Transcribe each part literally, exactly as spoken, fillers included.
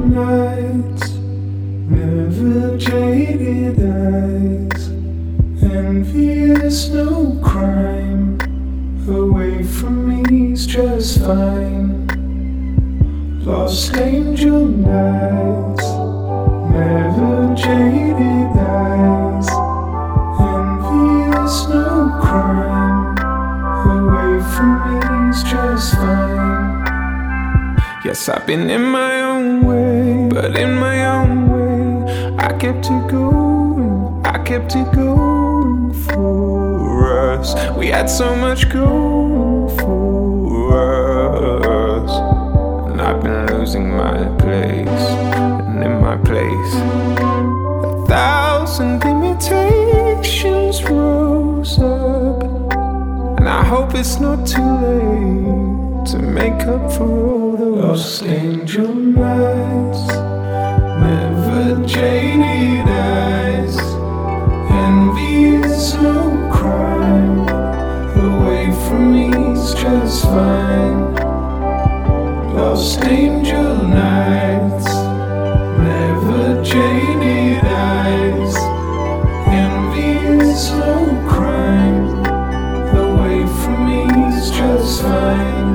nights, never jaded eyes. Envy is no crime, away from me's just fine. Lost angel nights, never jaded eyes. Envy is no crime, away from me's just fine. Yes, I've been in my own way, but in my own way, I kept it going, I kept it going for us. We had so much going for us, and I've been losing my place, and in my place, a thousand imitations rose up, and I hope it's not too late to make up for all those lost angel nights, never jaded eyes. Envy is no crime, away from me's just fine. Lost angel nights, never jaded eyes. Envy is no crime, away from me's just fine.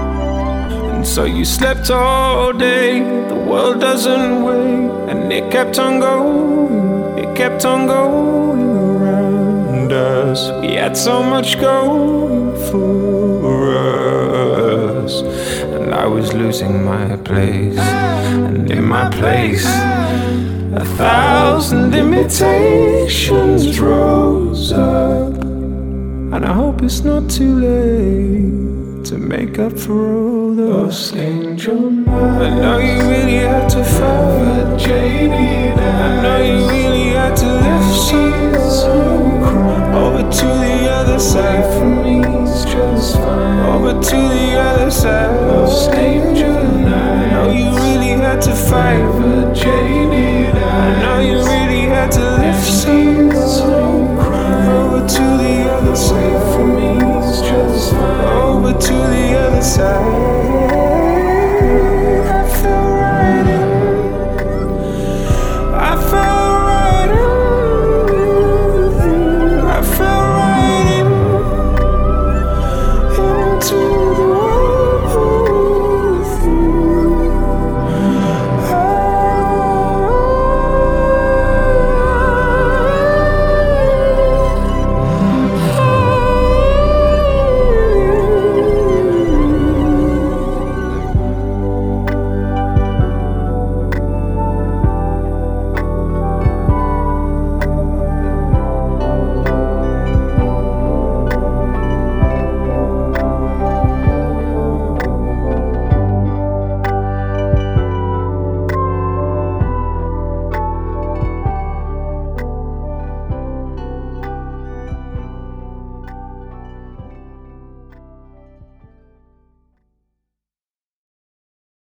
So you slept all day, the world doesn't wait, and it kept on going, it kept on going around us. We had so much going for us, and I was losing my place, and in my place, a thousand imitations rose up, and I hope it's not too late to make up for all those angel nights. I know you really had to fight, jaded. I know you really had to lift some over to the other side. For me, it's just fine. Over to the other side, those angel